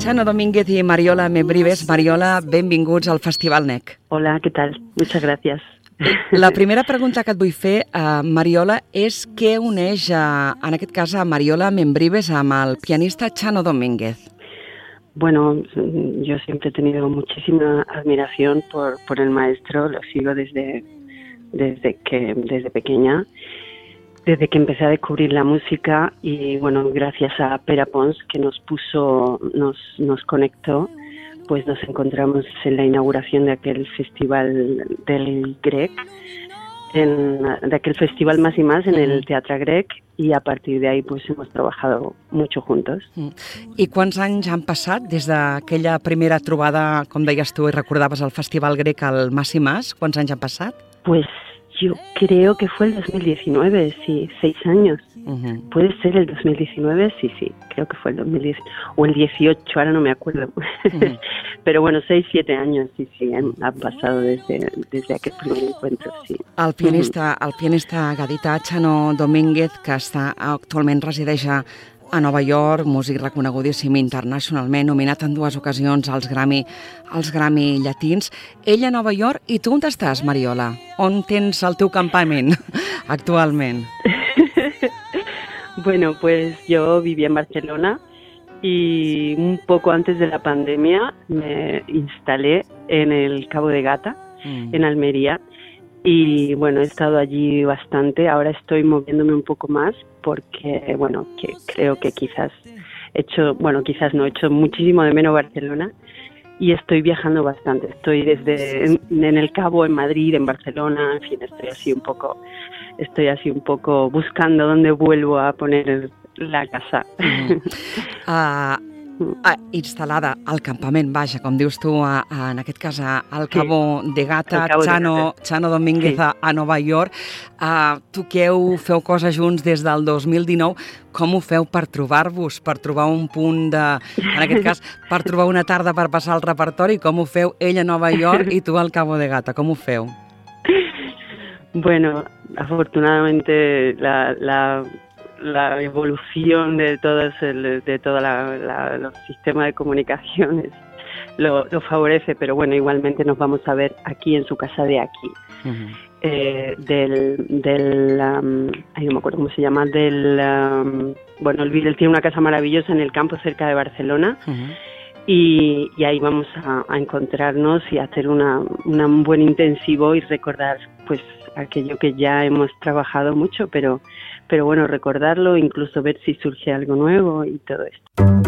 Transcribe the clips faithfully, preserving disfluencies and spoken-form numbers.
Chano Domínguez y Mariola Membrives. Mariola, benvinguts al Festival N E C. Hola, ¿qué tal? Muchas gracias. La primera pregunta que et vull fer, uh, Mariola, és què uneix, uh, en aquest cas, a Mariola Membrives amb el pianista Chano Domínguez? Bueno, yo siempre he tenido muchísima admiración por, por el maestro, lo sigo desde, desde, que, desde pequeña, desde que empecé a descubrir la música y, bueno, gracias a Pere Pons, que nos puso, nos, nos conectó, pues nos encontramos en la inauguración de aquel festival del Grec, en, de aquel festival Más i Más en el Teatre Grec, i a partir de ahí pues hemos trabajado mucho juntos. I quants anys han passat des d'aquella primera trobada, com deies tu, i recordaves el Festival Grec al Más i Más? Quants anys han passat? Pues yo creo que fue el dos mil diecinueve, sí, seis años. Uh-huh. ¿Puede ser el dos mil diecinueve? Sí, sí, creo que fue el dos mil diez o el dieciocho, ahora no me acuerdo. Uh-huh. Pero bueno, seis, siete años, sí, sí, han, han pasado desde, desde aquel primer encuentro, sí. El pianista, uh-huh. el pianista gadità Chano Domínguez, que està, actualment resideix a a Nova York, músic reconegudíssim internacionalment, nominat en dues ocasions als Grammy, als Grammy llatins. Ell a Nova York, i tu on estàs, Mariola? On tens el teu campament actualment? Bueno, pues yo vivía en Barcelona y un poco antes de la pandemia me instalé en el Cabo de Gata, mm. en Almería. Y bueno, he estado allí bastante, ahora estoy moviéndome un poco más porque, bueno, que creo que quizás he hecho, bueno, quizás no, he hecho muchísimo de menos Barcelona y estoy viajando bastante. Estoy desde en, en el Cabo, en Madrid, en Barcelona, en fin, estoy así un poco, estoy así un poco buscando dónde vuelvo a poner la casa. Mm. Uh... Ah, instal·lada al campament, vaja, com dius tu, a, a, en aquest cas a, al Cabo sí. de Gata, Cabo Chano, de Gata. Chano Domínguez sí. a, a Nova York. Uh, toqueu, feu coses junts des del dos mil dinou. Com ho feu per trobar-vos, per trobar un punt de... En aquest cas, per trobar una tarda per passar el repertori? Com ho feu ell a Nova York i tu al Cabo de Gata? Com ho feu? Bueno, afortunadamente la... la... la evolución de todos el, de todos los sistemas de comunicaciones lo, lo favorece, pero bueno, igualmente nos vamos a ver aquí en su casa de aquí. Uh-huh. eh, del, del um, ay, no me acuerdo cómo se llama, del um, bueno, él tiene una casa maravillosa en el campo cerca de Barcelona. Uh-huh. y, y ahí vamos a, a encontrarnos y a hacer una, una, un buen intensivo y recordar pues aquello que ya hemos trabajado mucho, pero pero bueno, recordarlo, incluso ver si surge algo nuevo y todo esto.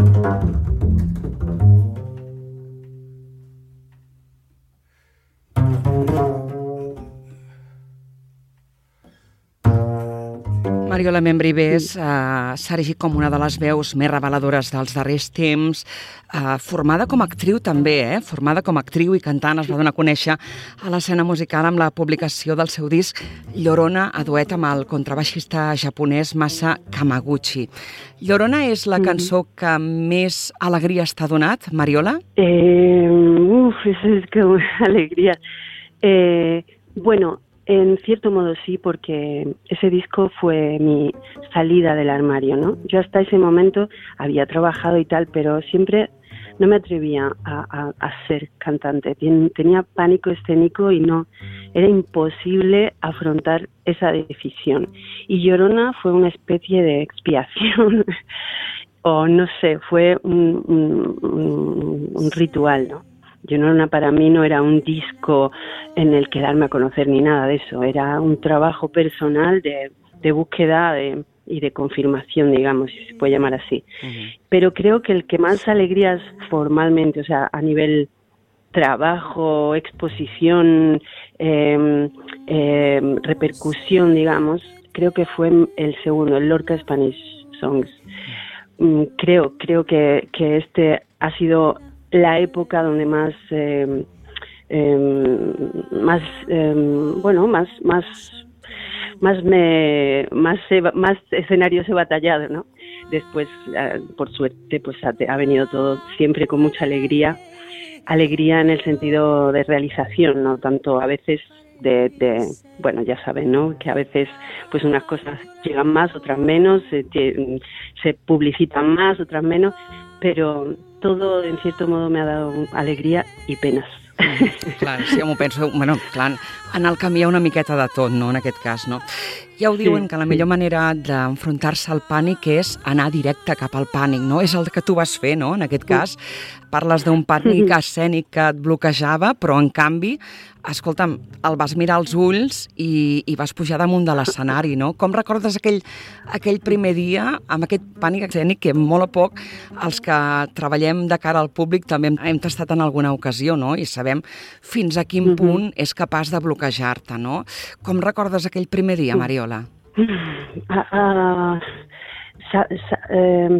Mariola Membrives uh, s'ha erigit com una de les veus més reveladores dels darrers temps, uh, formada com a actriu també, eh? formada com a actriu i cantant, es va donar a conèixer a l'escena musical amb la publicació del seu disc Llorona, a duet amb el contrabaixista japonès Masa Kamaguchi. Llorona és la cançó que més alegria t'ha donat, Mariola? Eh, uf, eso es que alegría. Eh, bueno, en cierto modo sí, porque ese disco fue mi salida del armario, ¿no? Yo hasta ese momento había trabajado y tal, pero siempre no me atrevía a, a, a ser cantante. Tenía pánico escénico y no, era imposible afrontar esa decisión. Y Llorona fue una especie de expiación, o no sé, fue un, un, un, un ritual, ¿no? Llorona para mí no era un disco en el que darme a conocer ni nada de eso, era un trabajo personal de, de búsqueda de, y de confirmación, digamos, si se puede llamar así. Uh-huh. Pero creo que el que más alegrías formalmente, o sea, a nivel trabajo, exposición, eh, eh, repercusión, digamos, creo que fue el segundo, el Lorca Spanish Songs. Uh-huh. Creo, creo que, que este ha sido la época donde más eh, eh, más eh, bueno más más más me más más escenarios he batallado, ¿no? Después eh, por suerte pues ha, ha venido todo siempre con mucha alegría alegría en el sentido de realización, no tanto a veces de, de bueno, ya saben, ¿no? Que a veces pues unas cosas llegan más, otras menos, se, se publicitan más, otras menos, pero todo, en cierto modo, me ha dado alegría y penas. Mm, clar, sí, m'ho penso, bueno, clar, en el camí hi ha una miqueta de tot, no?, en aquest cas, no? Ja ho diuen, sí, que la millor sí. manera d'enfrontar-se al pànic és anar directe cap al pànic, no? És el que tu vas fer, no?, en aquest cas. Parles d'un pànic escènic que et bloquejava, però en canvi, escolta'm, el vas mirar als ulls i, i vas pujar damunt de l'escenari, no? Com recordes aquell, aquell primer dia amb aquest pànic escènic que molt a poc els que treballem de cara al públic també hem tastat en alguna ocasió, no? I sabem fins a quin punt és capaç de bloquejar-te, no? Com recordes aquell primer dia, Mariola? Uh, uh, sa, sa, eh,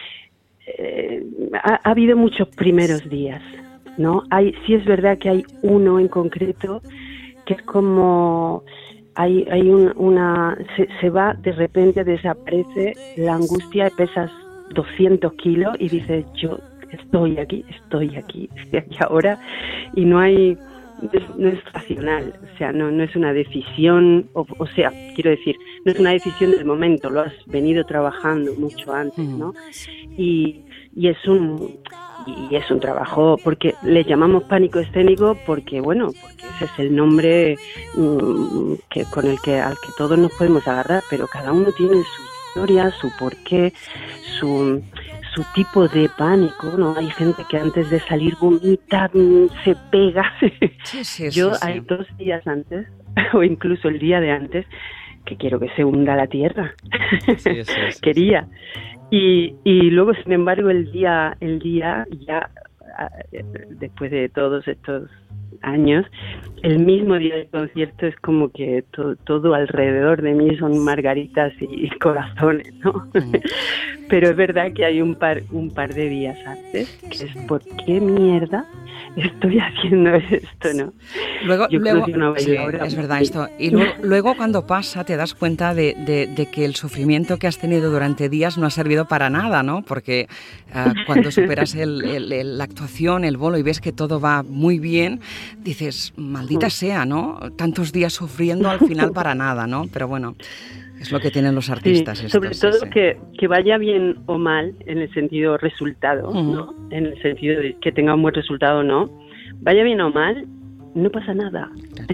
eh, ha, ha habido muchos primeros días, ¿no? Hay, sí es verdad que hay uno en concreto que es como hay, hay un, una se, se va, de repente desaparece la angustia, pesas doscientos kilos y dices, yo estoy aquí, estoy aquí, estoy aquí ahora, y no hay, no es racional, o sea, no, no es una decisión, o, o sea, quiero decir, no es una decisión del momento, lo has venido trabajando mucho antes, ¿no? Y, y es un y es un trabajo, porque le llamamos pánico escénico porque, bueno, porque ese es el nombre mmm, que con el que al que todos nos podemos agarrar, pero cada uno tiene su historia, su porqué, su su tipo de pánico, ¿no? Hay gente que antes de salir vomita, se pega. Sí, sí, Yo sí, sí. Hay dos días antes, o incluso el día de antes, que quiero que se hunda la tierra. Sí, sí, sí, Quería. Y, y luego, sin embargo, el día, el día ya, después de todos estos años, el mismo día del concierto es como que to, todo alrededor de mí son margaritas y corazones, ¿no? Mm. Pero es verdad que hay un par, un par de días antes, que es ¿por qué mierda estoy haciendo esto, no? Luego, luego sí, es verdad esto. Y luego, luego cuando pasa te das cuenta de, de, de que el sufrimiento que has tenido durante días no ha servido para nada, ¿no? Porque uh, cuando superas el, el, el, la actuación, el bolo y ves que todo va muy bien, dices, maldita sea, ¿no? Tantos días sufriendo al final para nada, ¿no? Pero bueno, es lo que tienen los artistas. Sí, estos, sobre todo sí, sí. Que, que vaya bien o mal en el sentido resultado, uh-huh. ¿no? En el sentido de que tenga un buen resultado o no. Vaya bien o mal, no pasa nada.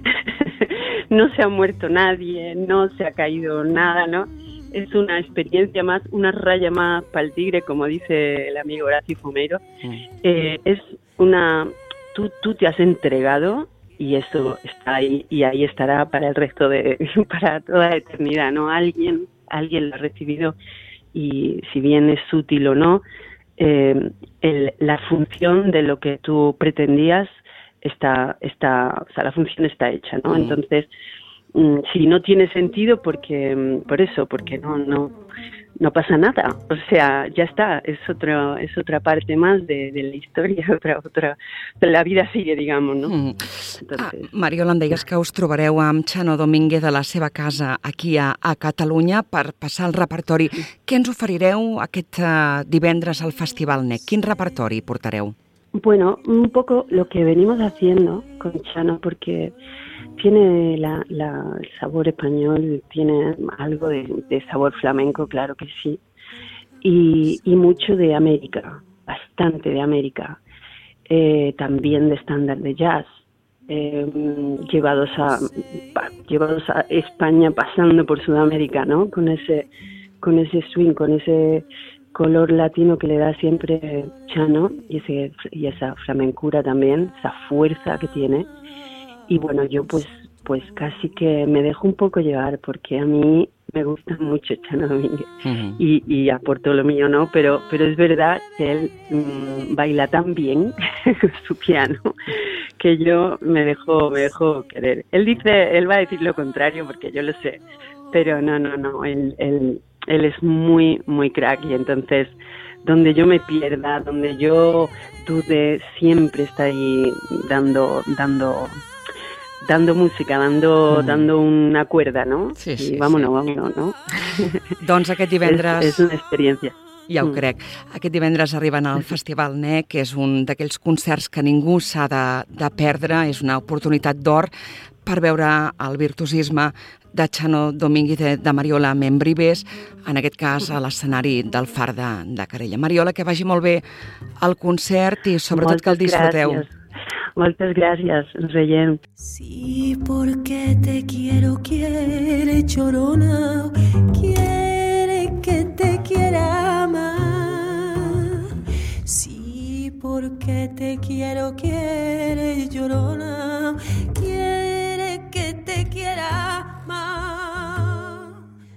No se ha muerto nadie, no se ha caído nada, ¿no? Es una experiencia más, una raya más para el tigre, como dice el amigo Horacio Fumeiro. Uh-huh. Eh, es una... Tú, tú te has entregado y eso está ahí y ahí estará para el resto de, para toda la eternidad, ¿no? Alguien, alguien lo ha recibido y si bien es útil o no, eh, el, la función de lo que tú pretendías está, está, o sea, la función está hecha, ¿no? Mm. Entonces, mm, si no tiene sentido, porque, por eso, porque no, no, no pasa nada, o sea, ya está, es otro, es otra parte más de, de la historia, otra, otra, la vida sigue, digamos, no? Mm. Entonces, ah, Mariola, em deies que us trobareu amb Chano Domínguez a la seva casa aquí a, a Catalunya per passar el repertori. Sí. Què ens oferireu aquest uh, divendres al Festival N E C? Quin repertori portareu? Bueno, un poco lo que venimos haciendo con Chano, porque tiene la, la, el sabor español, tiene algo de, de sabor flamenco, claro que sí, y, y mucho de América, bastante de América, eh, también de estándar de jazz, eh, llevados a llevados a España pasando por Sudamérica, ¿no? Con ese con ese swing, con ese color latino que le da siempre Chano y ese y esa flamencura también, esa fuerza que tiene. Y bueno, yo pues pues casi que me dejo un poco llevar porque a mí me gusta mucho Chano Domínguez uh-huh. y, y aporto lo mío, ¿no? Pero pero es verdad que él mmm, baila tan bien su piano que yo me dejo me dejo querer. Él dice, él va a decir lo contrario porque yo lo sé, pero no, no, no, él, él, él es muy, muy crack y entonces donde yo me pierda, donde yo dude, siempre está ahí dando, dando, dando música, dando, mm. dando una cuerda, ¿no? Sí, sí, I vámonos, sí. vámonos, no? Doncs aquest divendres... És, és una experiència. Ja ho mm. crec. Aquest divendres arriben al Festival N E C, que és un d'aquells concerts que ningú s'ha de, de perdre, és una oportunitat d'or per veure el virtuosisme de Chano Domínguez de, de Mariola Membrives, en aquest cas a l'escenari del Far de, de Carella. Mariola, que vagi molt bé el concert i sobretot Moltes que el disfruteu. Gràcies. Moltes gràcies, ens veiem. Sí, porque te quiero, quiere Llorona, quiere que te quiera más. Sí, porque te quiero, quiere Llorona, quiere que te quiera